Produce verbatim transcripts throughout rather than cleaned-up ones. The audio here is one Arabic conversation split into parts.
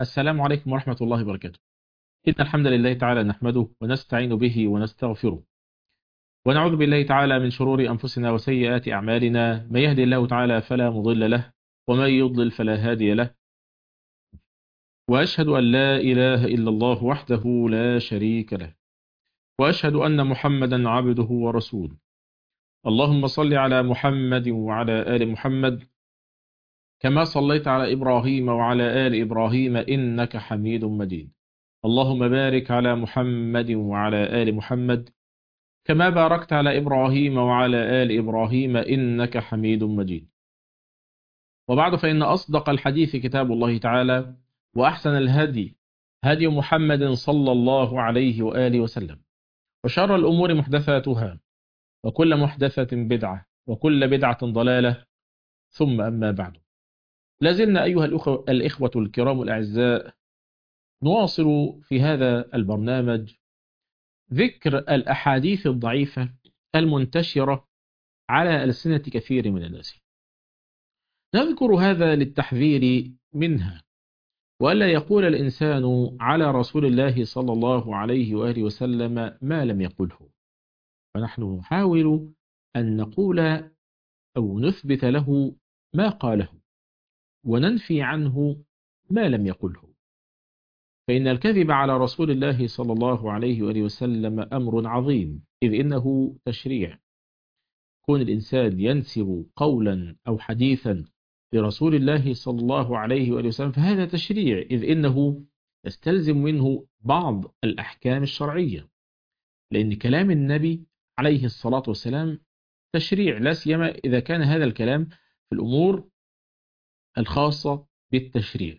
السلام عليكم ورحمة الله وبركاته. إن الحمد لله تعالى نحمده ونستعين به ونستغفره، ونعوذ بالله تعالى من شرور أنفسنا وسيئات أعمالنا. من يهدي الله تعالى فلا مضل له، ومن يضلل فلا هادي له. وأشهد أن لا إله إلا الله وحده لا شريك له، وأشهد أن محمدا عبده ورسوله. اللهم صل على محمد وعلى آل محمد كما صليت على إبراهيم وعلى آل إبراهيم إنك حميد مجيد. اللهم بارك على محمد وعلى آل محمد كما باركت على إبراهيم وعلى آل إبراهيم إنك حميد مجيد. وبعد، فإن أصدق الحديث كتاب الله تعالى، وأحسن الهدي هدي محمد صلى الله عليه وآله وسلم، وشر الأمور محدثاتها، وكل محدثة بدعة، وكل بدعة ضلالة، ثم أما بعد. لازلنا أيها الأخوة الإخوة الكرام الأعزاء نواصل في هذا البرنامج ذكر الأحاديث الضعيفة المنتشرة على ألسنة كثير من الناس. نذكر هذا للتحذير منها، وألا يقول الإنسان على رسول الله صلى الله عليه وآله وسلم ما لم يقله. فنحن نحاول أن نقول أو نثبت له ما قاله، وننفي عنه ما لم يقله. فإن الكذب على رسول الله صلى الله عليه وآله وسلم أمر عظيم، إذ إنه تشريع. كون الإنسان ينسب قولا أو حديثا لرسول الله صلى الله عليه وآله وسلم فهذا تشريع، إذ إنه يستلزم منه بعض الأحكام الشرعية، لأن كلام النبي عليه الصلاة والسلام تشريع، لا سيما إذا كان هذا الكلام في الأمور الخاصة بالتشريع.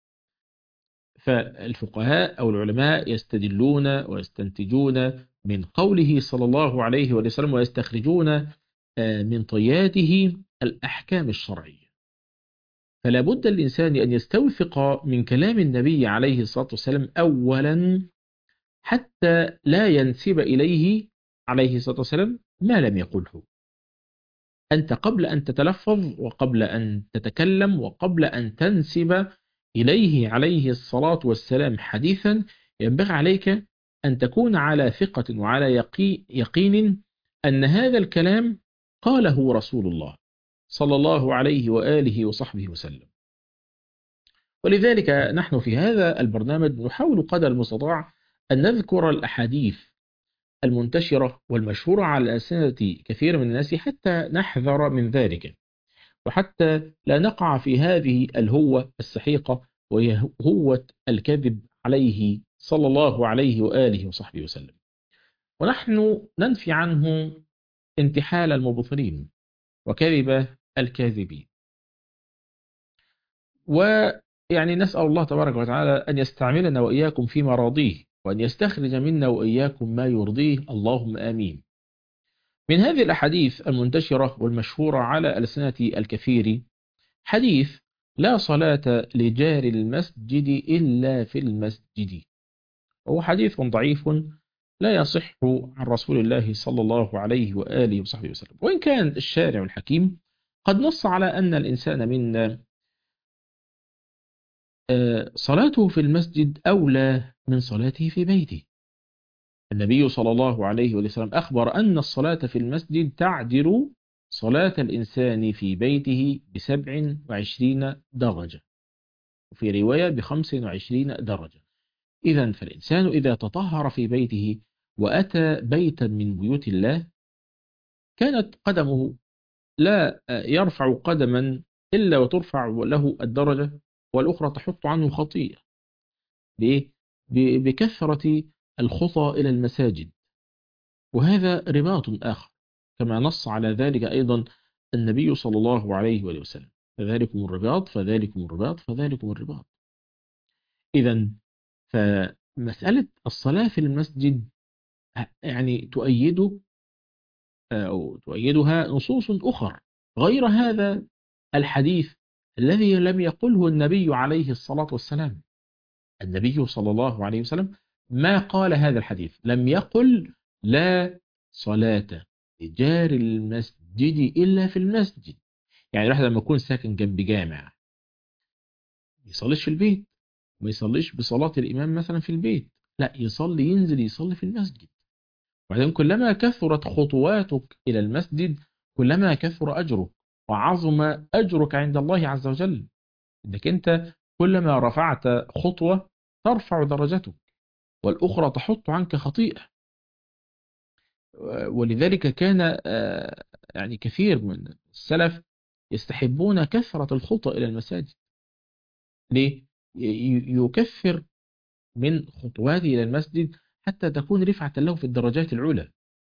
فالفقهاء أو العلماء يستدلون ويستنتجون من قوله صلى الله عليه وآله وسلم، ويستخرجون من طياته الأحكام الشرعية. فلا بد الإنسان أن يستوثق من كلام النبي عليه الصلاة والسلام أولا، حتى لا ينسب إليه عليه الصلاة والسلام ما لم يقله. أنت قبل أن تتلفظ، وقبل أن تتكلم، وقبل أن تنسب إليه عليه الصلاة والسلام حديثا، ينبغي عليك أن تكون على ثقة وعلى يقين أن هذا الكلام قاله رسول الله صلى الله عليه وآله وصحبه وسلم. ولذلك نحن في هذا البرنامج نحاول قدر المستطاع أن نذكر الأحاديث المنتشرة والمشهورة على ألسنة كثير من الناس، حتى نحذر من ذلك، وحتى لا نقع في هذه الهوة السحيقة، وهي هوة الكذب عليه صلى الله عليه وآله وصحبه وسلم. ونحن ننفي عنه انتحال المبطلين وكذب الكاذبين. ويعني نسأل الله تبارك وتعالى أن يستعملنا وإياكم في مراضيه، وأن يستخرج منا وإياكم ما يرضيه، اللهم آمين. من هذه الأحاديث المنتشرة والمشهورة على ألسنة الكثير حديث: لا صلاة لجار المسجد إلا في المسجد. وهو حديث ضعيف لا يصح عن رسول الله صلى الله عليه وآله وصحبه وسلم، وإن كان الشارع الحكيم قد نص على أن الإنسان منا صلاته في المسجد أولى من صلاته في بيته. النبي صلى الله عليه وسلم أخبر أن الصلاة في المسجد تعدل صلاة الإنسان في بيته بسبع وعشرين درجة، وفي رواية بخمس وعشرين درجة. إذن فالإنسان إذا تطهر في بيته وأتى بيتا من بيوت الله، كانت قدمه لا يرفع قدما إلا وترفع له الدرجة، والأخرى تحط عنه خطيئة. بكثرة الخطى إلى المساجد. وهذا رباط آخر، كما نص على ذلك أيضا النبي صلى الله عليه وسلم: فذلكم الرباط فذلكم الرباط فذلكم الرباط. إذن فمسألة الصلاة في المسجد يعني تؤيد أو تؤيدها نصوص أخرى غير هذا الحديث الذي لم يقله النبي عليه الصلاة والسلام. النبي صلى الله عليه وسلم ما قال هذا الحديث، لم يقل لا صلاة لجار المسجد إلا في المسجد. يعني الواحد لما يكون ساكن جنب جامع يصليش في البيت، ما يصليش بصلاة الإمام مثلا في البيت، لا يصلي، ينزل يصلي في المسجد. وبعدين كلما كثرت خطواتك إلى المسجد كلما كثر أجرك وعظم أجرك عند الله عز وجل. إنك أنت كلما رفعت خطوة ترفع درجتك، والأخرى تحط عنك خطيئة. ولذلك كان آه، يعني كثير من السلف يستحبون كثرة الخطى إلى المساجد. ليه؟ ي- يكثر من خطواته إلى المسجد حتى تكون رفعة له في الدرجات العلى.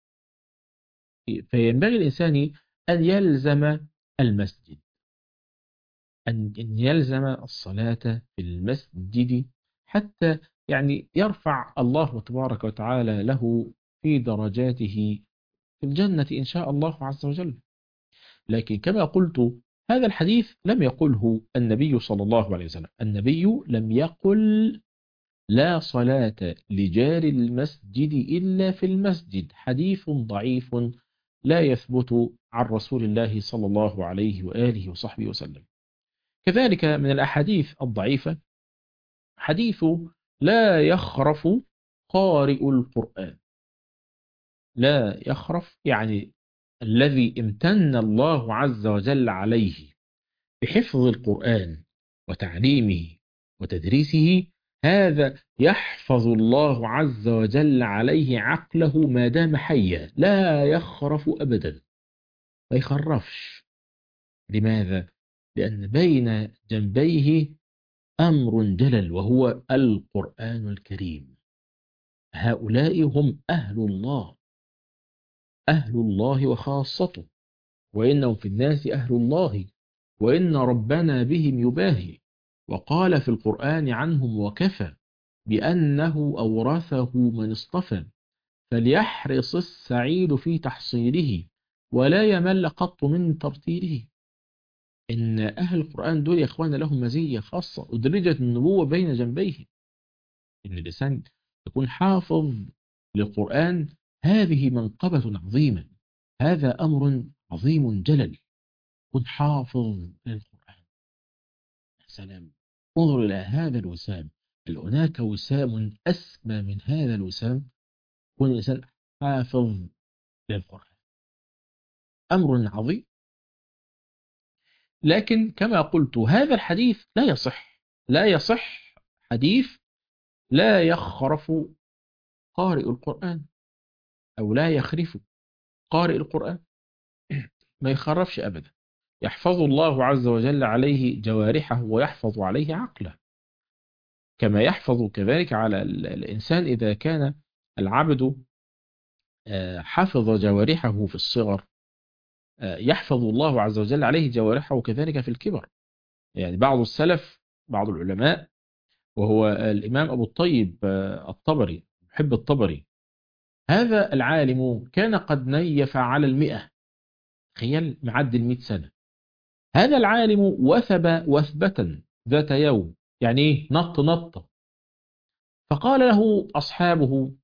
فينبغي الإنسان أن يلزم المسجد، أن أن يلزم الصلاة في المسجد، حتى يعني يرفع الله تبارك وتعالى له في درجاته في الجنة إن شاء الله عز وجل. لكن كما قلت هذا الحديث لم يقله النبي صلى الله عليه وسلم. النبي لم يقل لا صلاة لجار المسجد إلا في المسجد، حديث ضعيف لا يثبت عن رسول الله صلى الله عليه وآله وصحبه وسلم. كذلك من الأحاديث الضعيفة حديث لا يخرف قارئ القرآن. لا يخرف يعني الذي امتن الله عز وجل عليه بحفظ القرآن وتعليمه وتدريسه، هذا يحفظ الله عز وجل عليه عقله ما دام حيا، لا يخرف أبدا، ما يخرفش. لماذا؟ لأن بين جنبيه أمر جلل وهو القرآن الكريم. هؤلاء هم أهل الله، أهل الله وخاصته، وإنهم في الناس أهل الله، وإن ربنا بهم يباهي. وقال في القرآن عنهم وكفى بأنه أورثه من اصطفى، فليحرص السعيد في تحصيله ولا يمل قط من ترتيله. إن أهل القرآن دول يا إخوانا لهم مزية خاصة، أدرجت النبوة بين جنبيه. إن الإنسان يكون حافظ للقرآن هذه منقبة عظيمة، هذا أمر عظيم جلل. كن حافظ للقرآن. سلام. انظر إلى هذا الوسام، هل هناك وسام أسمى من هذا الوسام؟ كن الإنسان حافظ للقرآن، أمر عظيم. لكن كما قلت هذا الحديث لا يصح، لا يصح حديث لا يخرف قارئ القرآن أو لا يخرف قارئ القرآن. ما يخرفش أبدا. يحفظ الله عز وجل عليه جوارحه ويحفظ عليه عقله، كما يحفظ كذلك على ال- الإنسان إذا كان العبد آه، حفظ جوارحه في الصغر، آه، يحفظ الله عز وجل عليه جوارحه كذلك في الكبر. يعني بعض السلف، بعض العلماء، وهو الإمام أبو الطيب آه، الطبري، محب الطبري، هذا العالم كان قد نيف على المئة، تخيل معدي المئة سنة. هذا العالم وثب وثبة ذات يوم، يعني ايه نط نطة. فقال له أصحابه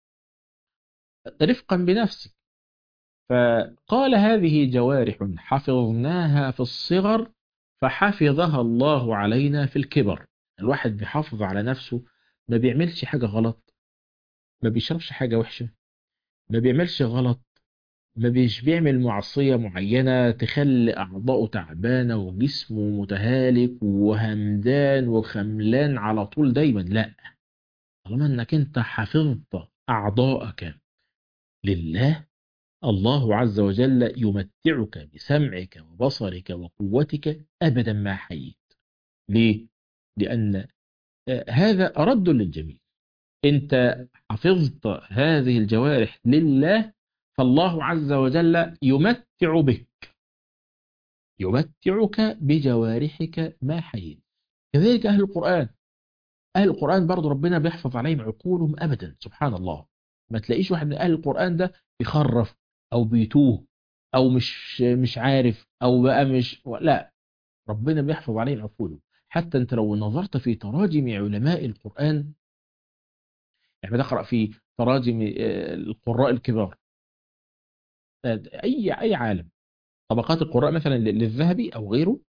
رفقا بنفسك، فقال هذه جوارح حفظناها في الصغر فحفظها الله علينا في الكبر. الواحد بيحافظ على نفسه، ما بيعملش حاجة غلط، ما بيشربش حاجة وحشة، ما بيعملش غلط، ما بيش بيعمل معصية معينة تخلي أعضاؤه تعبانة وجسمه متهالك وهمدان وخملان على طول دايما، لا. طالما انك انت حفظت أعضاءك لله، الله عز وجل يمتعك بسمعك وبصرك وقوتك أبدا ما حييت. ليه؟ لأن آه، هذا رد للجميع. أنت حفظت هذه الجوارح لله، فالله عز وجل يمتع بك، يمتعك بجوارحك ما حييت. كذلك أهل القرآن، أهل القرآن برضو ربنا بيحفظ عليهم عقولهم أبدا. سبحان الله، ما تلاقيش واحد من أهل القرآن ده بيخرف أو بيتوه أو مش مش عارف أو بقى مش، لا، ربنا بيحفظ عليهم عقولهم. حتى أنت لو نظرت في تراجم علماء القرآن، يعني بتقرأ في تراجم آه، القراء الكبار، آه، أي أي عالم، طبقات القراء مثلا للذهبي أو غيره،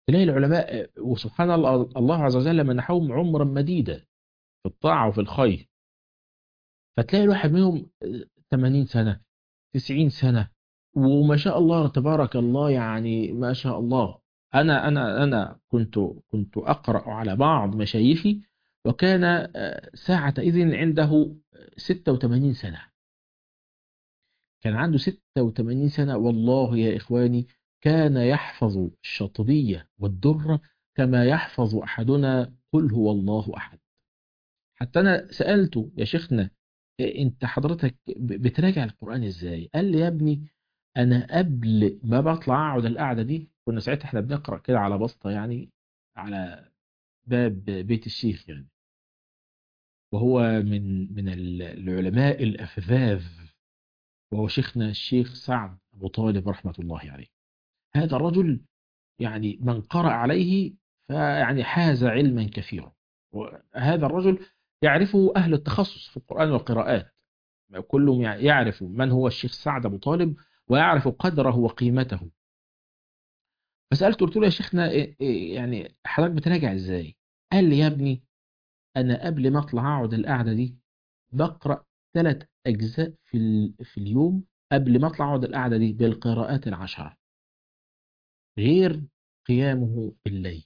تلاقي العلماء وسبحان الله الله عز وجل منحهم عمرا مديدا في الطاعة وفي الخير، فتلاقي الواحد منهم ثمانين سنة تسعين سنة، وما شاء الله تبارك الله، يعني ما شاء الله. أنا أنا أنا كنت كنت أقرأ على بعض مشايخي، وكان آه، ساعة إذن عنده ستة وثمانين سنة. كان عنده ستة وثمانين سنة والله يا إخواني، كان يحفظ الشاطبية والدرة كما يحفظ أحدنا قل هو الله أحد. حتى أنا سألته يا شيخنا، إيه أنت حضرتك ب- بتراجع القرآن إزاي؟ قال لي يا ابني، أنا قبل ما بطلع أقعد القعدة دي، كنا ساعتها إحنا بنقرأ كده على بسطة يعني، على باب بيت الشيخ يعني، وهو من من ال- العلماء الأفذاذ، وهو شيخنا الشيخ سعد أبو طالب رحمة الله عليه. هذا الرجل يعني من قرأ عليه فيعني حاز علما كثيرا. وهذا الرجل يعرفه أهل التخصص في القرآن والقراءات، كلهم يع- يعرف من هو الشيخ سعد أبو طالب، ويعرف قدره وقيمته. فسألته قلت له يا شيخنا، إيه- إيه يعني حضرتك بتراجع إزاي؟ قال لي يا ابني، أنا قبل ما أطلع أقعد القعدة دي بقرأ ثلاث أجزاء في ال- في اليوم، قبل ما أطلع أقعد القعدة دي بالقراءات العشرة، غير قيامه بالليل.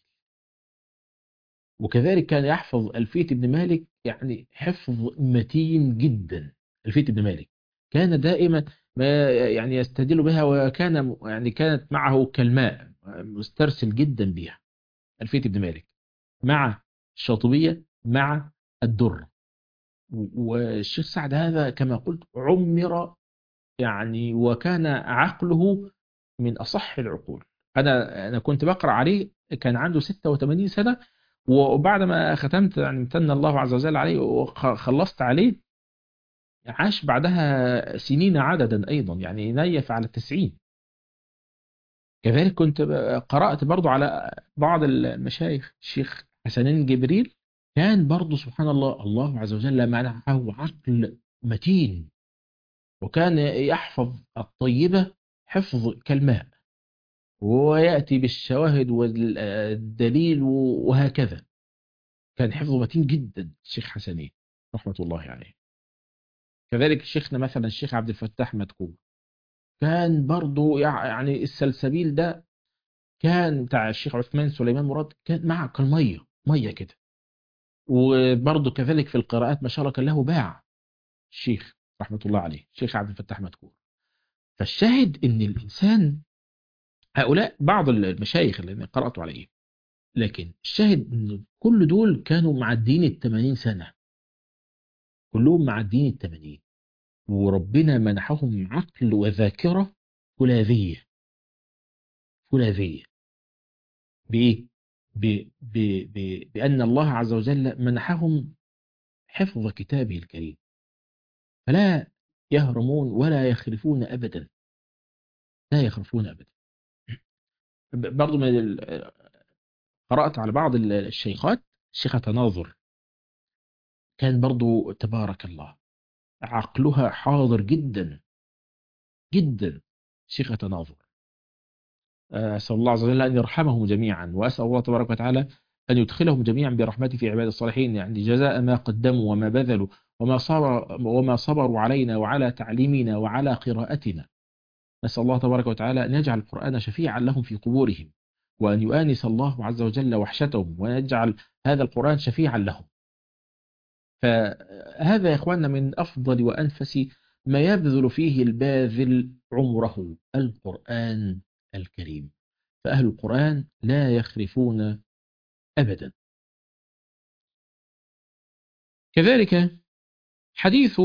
وكذلك كان يحفظ ألفية ابن مالك، يعني حفظ متين جدا. ألفية ابن مالك كان دائما ما يعني يستدل بها، وكان يعني كانت معه كالماء، مسترسل جدا بها. ألفية ابن مالك مع الشاطبية مع الدر. والشيخ سعد هذا كما قلت عمر يعني، وكان عقله من أصح العقول. أنا أنا كنت بقرأ عليه كان عنده ستة وثمانين سنة، وبعد ما ختمت يعني امتن الله عز وجل عليه وخلصت عليه، عاش بعدها سنين عددا أيضا، يعني نيف على التسعين. كذلك كنت ب- قرأت برضو على بعض المشايخ، الشيخ حسنين جبريل، كان برضو سبحان الله الله عز وجل منحه عقل متين، وكان يحفظ الطيبة حفظ كالماء، ويأتي بالشواهد والدليل وهكذا. كان حفظه متين جدا الشيخ حسنين رحمة الله عليه. كذلك شيخنا مثلا الشيخ عبد الفتاح مدكور، كان برضو يع- يعني السلسبيل ده كان بتاع الشيخ عثمان سليمان مراد، كان معه كالمية مية كده. وبرضو كذلك في القراءات ما شاء الله كان له باع الشيخ رحمة الله عليه، الشيخ عبد الفتاح مدكور. فالشاهد ان الانسان، هؤلاء بعض المشايخ اللي قرأت عليه، لكن الشاهد ان كل دول كانوا معديين ال ثمانين سنة، كلهم معديين ال ثمانين، وربنا منحهم عقل وذاكرة فولاذية. فولاذية بإيه؟ ب... ب... ب... بأن الله عز وجل منحهم حفظ كتابه الكريم، فلا يهرمون ولا يخرفون أبدا. لا يخرفون أبدا. ب- برضو من ال... قرأت على بعض ال- الشيخات، الشيخة تناظر، كان برضو تبارك الله عقلها حاضر جدا جدا. شيخة تناظر، أسأل الله عز وجل أن يرحمهم جميعا، وأسأل الله تبارك وتعالى أن يدخلهم جميعا برحمته في عباد الصالحين، يعني جزاء ما قدموا وما بذلوا وما صبر وما صبروا علينا وعلى تعليمنا وعلى قراءتنا. نسأل الله تبارك وتعالى أن يجعل القرآن شفيعا لهم في قبورهم، وأن يؤانس الله عز وجل وحشتهم، ويجعل هذا القرآن شفيعا لهم. فهذا يا إخواننا من أفضل وأنفس ما يبذل فيه الباذل عمره، القرآن الكريم. فأهل القرآن لا يخرفون أبدا. كذلك حديث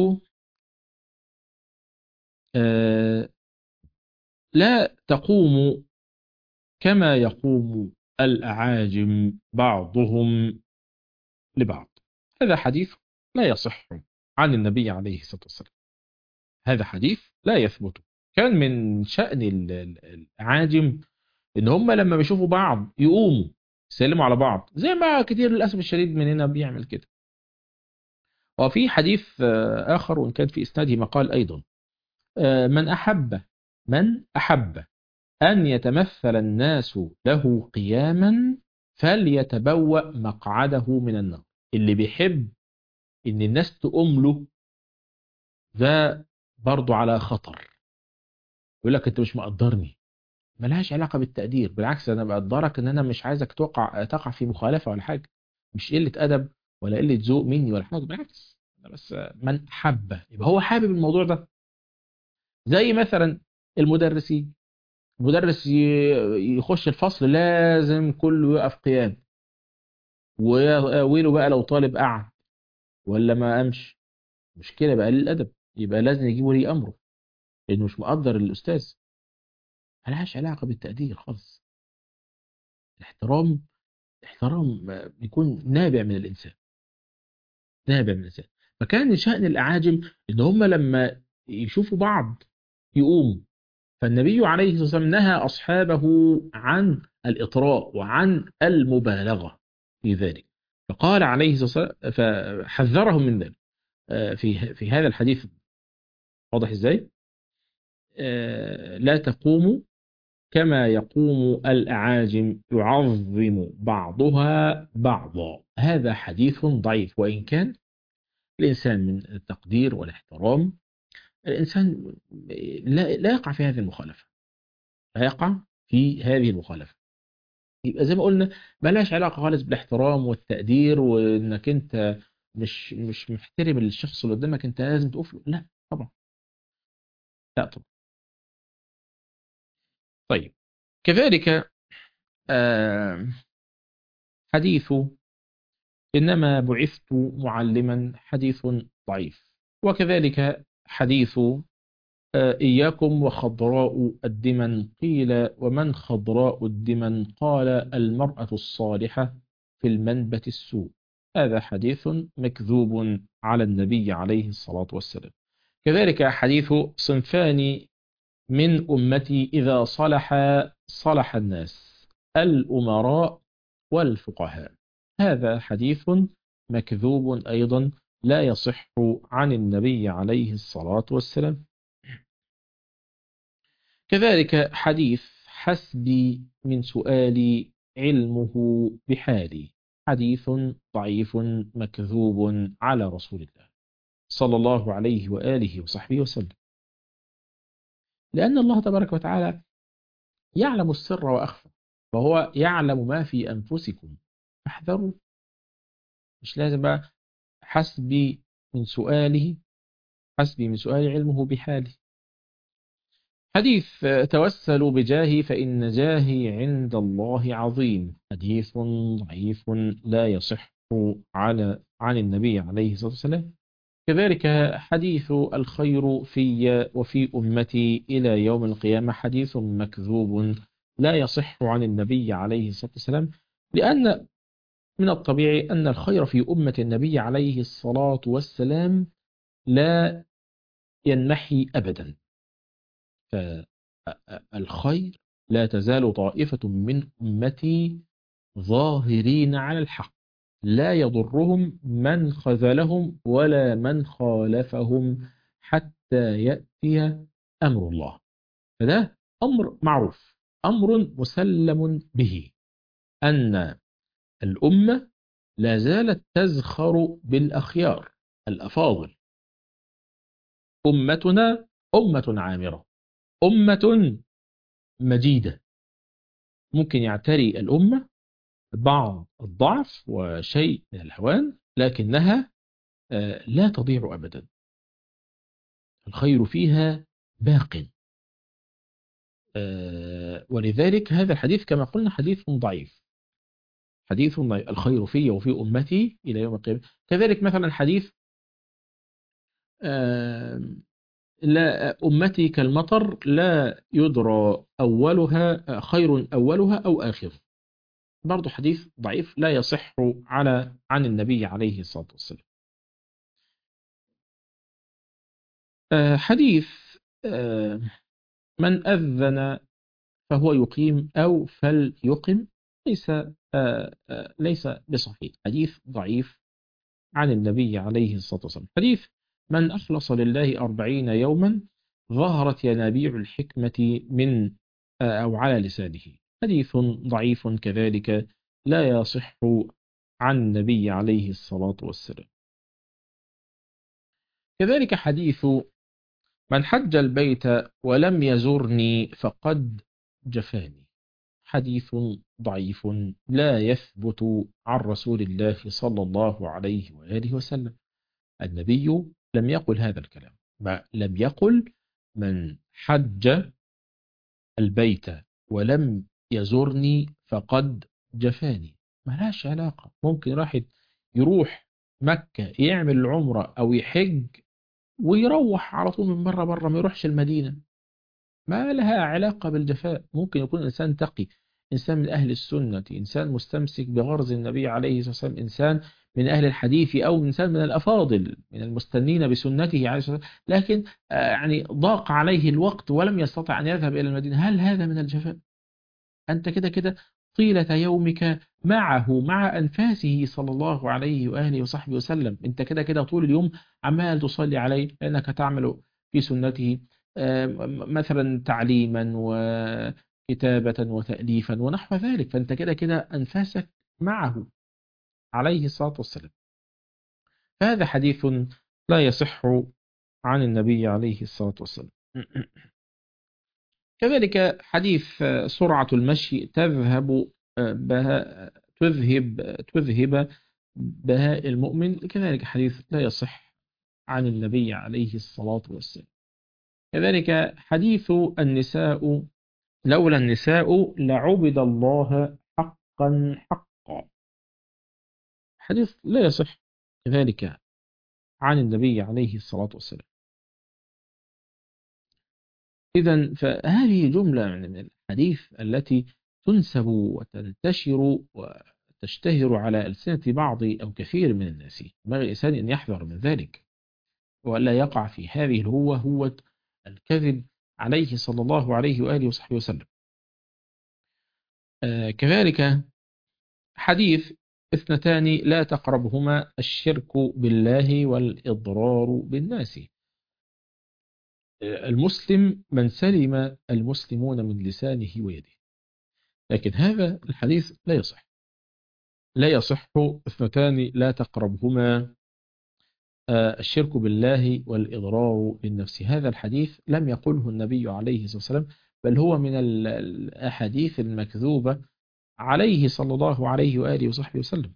آه، لا تقوم كما يقوم الأعاجم بعضهم لبعض. هذا حديث لا يصح عن النبي عليه الصلاة والسلام. هذا حديث لا يثبت. كان من شأن ال- ال- الأعاجم إن هم لما بيشوفوا بعض يقوموا يسلموا على بعض، زي ما كتير للأسف الشديد مننا بيعمل كده. وفي حديث آه، آخر وإن كان في إسناده مقال أيضا، آه، من أحب من أحب أن يتمثل الناس له قياما فليتبوأ مقعده من النار. اللي بيحب إن الناس تقوم له ده برضو على خطر. يقول لك أنت مش مقدرني، ملهاش علاقة بالتقدير، بالعكس أنا بقدرك إن أنا مش عايزك تقع تقع في مخالفة ولا حاجة، مش قلة أدب ولا قلة ذوق مني ولا حاجة، بالعكس أنا بس من حبه يبقى هو حابب الموضوع ده. زي مثلا المدرسين، مدرس ي- يخش الفصل لازم كله يقف قيام، ويله بقى لو طالب قعد ولا ما قامش، مشكلة بقى للأدب، يبقى لازم يجيب ولي أمره لأنه مش مقدر الأستاذ. ملهاش علاقة بالتقدير خالص. الاحترام، احترام بيكون نابع من الإنسان، نابع من الإنسان. فكان من شأن الأعاجم إن هم لما يشوفوا بعض يقوموا. فالنبي عليه الصلاة والسلام نهى أصحابه عن الإطراء وعن المبالغة في ذلك، فقال عليه الصلاة والسلام فحذرهم من ذلك آه، في في هذا الحديث. واضح إزاي؟ آه، لا تقوموا كما يقوم الأعاجم يعظم بعضها بعضا. هذا حديث ضعيف، وإن كان الإنسان من التقدير والاحترام، الإنسان لا, لا يقع في هذه المخالفة، لا يقع في هذه المخالفة. يبقى زي ما قلنا ملهاش علاقة خالص بالاحترام والتقدير، وإنك أنت مش مش محترم الشخص اللي قدامك أنت لازم تقف له، لا طبعا، لا طبعا. طيب كذلك آه، حديث إنما بعثت معلما حديث ضعيف. وكذلك حديث آه، إياكم وخضراء الدمن، قيل ومن خضراء الدمن؟ قال المرأة الصالحة في المنبت السوء. هذا حديث مكذوب على النبي عليه الصلاة والسلام. كذلك حديث صنفان من أمتي إذا صلح صلح الناس، الأمراء والفقهاء. هذا حديث مكذوب أيضا، لا يصح عن النبي عليه الصلاة والسلام. كذلك حديث حسبي من سؤالي علمه بحالي، حديث ضعيف مكذوب على رسول الله صلى الله عليه وآله وصحبه وسلم. لأن الله تبارك وتعالى يعلم السر وأخفى، فهو يعلم ما في أنفسكم فاحذروا. مش لازم بقى حسبي من سؤاله، حسبي من سؤال علمه بحالي. حديث توسلوا بجاهي فإن جاهي عند الله عظيم، حديث ضعيف لا يصح على عن النبي عليه الصلاة والسلام. كذلك حديث الخير في وفي أمتي إلى يوم القيامة، حديث مكذوب لا يصح عن النبي عليه الصلاة والسلام. لأن من الطبيعي أن الخير في أمة النبي عليه الصلاة والسلام لا ينمحي أبدا. فالخير لا تزال طائفة من أمتي ظاهرين على الحق، لا يضرهم من خذلهم ولا من خالفهم حتى يأتي أمر الله. فده أمر معروف، أمر مسلم به، أن الأمة لا زالت تزخر بالأخيار الأفاضل. أمتنا أمة عامرة، أمة مجيدة. ممكن يعتري الأمة بعض الضعف وشيء من الهوان، لكنها لا تضيع أبدا، الخير فيها باق. ولذلك هذا الحديث كما قلنا حديث ضعيف، حديث ضعيف. الخير في وفي أمتي إلى يوم القيامة. كذلك مثلا حديث لا أمتي كالمطر لا يدرى أولها خير أولها أو آخر، برضو حديث ضعيف لا يصح على عن النبي عليه الصلاة والسلام. حديث من أذن فهو يقيم أو فليقم ليس ليس بصحيح، حديث ضعيف عن النبي عليه الصلاة والسلام. حديث من أخلص لله أربعين يوما ظهرت ينابيع الحكمة من أو على لسانه. حديث ضعيف كذلك لا يصح عن النبي عليه الصلاة والسلام. كذلك حديث من حج البيت ولم يزرني فقد جفاني، حديث ضعيف لا يثبت عن رسول الله صلى الله عليه وآله وسلم. النبي لم يقل هذا الكلام، ما لم يقل من حج البيت ولم يزرني فقد جفاني. ملهاش علاقة. ممكن راح يروح مكة يعمل العمرة أو يحج ويروح على طول من بره بره، ما يروحش المدينة، ما لها علاقة بالجفاء. ممكن يكون إنسان تقي، إنسان من أهل السنة، إنسان مستمسك بغرض النبي عليه الصلاة والسلام، إنسان من أهل الحديث، أو إنسان من الأفاضل من المستنين بسنته عليه الصلاة والسلام، لكن آه، يعني ضاق عليه الوقت ولم يستطع أن يذهب إلى المدينة. هل هذا من الجفاء؟ أنت كده كده طيلة يومك معه، مع أنفاسه صلى الله عليه وآله وصحبه وسلم. أنت كده كده طول اليوم عمال تصلي عليه، لأنك تعمل في سنته آه، م- مثلا تعليما وكتابة وتأليفا ونحو ذلك، فأنت كده كده أنفاسك معه عليه الصلاة والسلام. فهذا حديث لا يصح عن النبي عليه الصلاة والسلام. كذلك حديث آه، سرعة المشي تذهب آه، بها تذهب تذهب بهاء المؤمن، كذلك حديث لا يصح عن النبي عليه الصلاة والسلام. كذلك حديث النساء، لولا النساء لعبد الله حقا حقا، حديث لا يصح كذلك عن النبي عليه الصلاة والسلام. إذا فهذه جملة من الحديث التي تنسب وتنتشر وتشتهر على ألسنة بعض أو كثير من الناس. ينبغي الإنسان أن يحذر من ذلك ولا يقع في هذه الهوة، هوة الكذب عليه صلى الله عليه وآله وصحبه وسلم. آه كذلك حديث اثنتان لا تقربهما الشرك بالله والإضرار بالناس. آه المسلم من سلم المسلمون من لسانه ويده، لكن هذا الحديث لا يصح. لا يصح اثنتان لا تقربهما آه، الشرك بالله والإضرار بالنفس. هذا الحديث لم يقله النبي عليه الصلاة والسلام، بل هو من ال- الأحاديث المكذوبة عليه صلى الله عليه وآله وصحبه وسلم.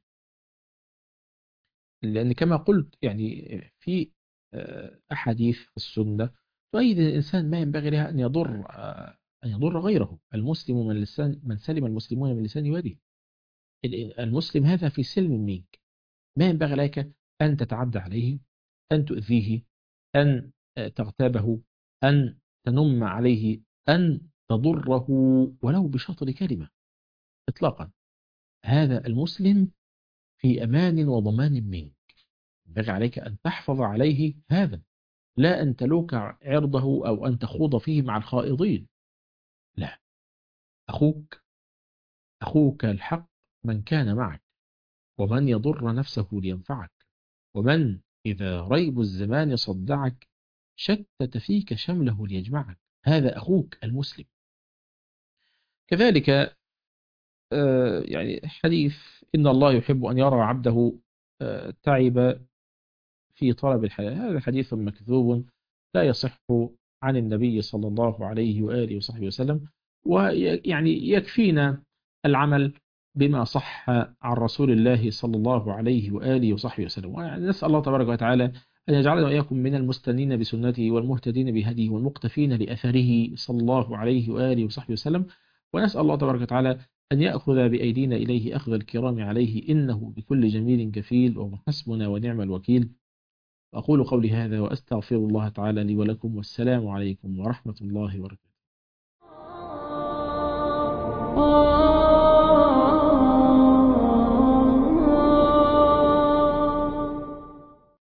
لأن كما قلت يعني في آه، أحاديث السنة تؤيد الإنسان ما ينبغي لها أن يضر آه، أن يضر غيره. المسلم من لسان من سلم المسلمون من لسان ويده. ال- المسلم هذا في سلم منك، ما ينبغي لك أن تتعدى عليه، أن تؤذيه، أن تغتابه، أن تنم عليه، أن تضره ولو بشطر كلمة إطلاقا. هذا المسلم في أمان وضمان منك، ينبغي عليك أن تحفظ عليه هذا، لا أن تلوك عرضه أو أن تخوض فيه مع الخائضين. لا، أخوك أخوك الحق من كان معك، ومن يضر نفسه لينفعك، ومن إذا ريب الزمان صدعك شتت فيك شمله ليجمعك. هذا أخوك المسلم. كذلك آه، يعني حديث إن الله يحب أن يرى عبده آه، تعب في طلب الحياة، هذا حديث مكذوب لا يصح عن النبي صلى الله عليه وآله وصحبه وسلم. ويعني يكفينا العمل بما صح عن رسول الله صلى الله عليه وآله وصحبه وسلم. ويعني نسأل الله تبارك وتعالى أن يجعلنا وإياكم من المستنين بسنته والمهتدين بهديه والمقتفين لأثره صلى الله عليه وآله وصحبه وسلم. ونسأل الله تبارك وتعالى أن يأخذ بأيدينا إليه أخذ الكرام عليه، إنه بكل جميل كفيل، وهو حسبنا ونعم الوكيل. أقول قولي هذا وأستغفر الله تعالى لي ولكم، والسلام عليكم ورحمة الله وبركاته.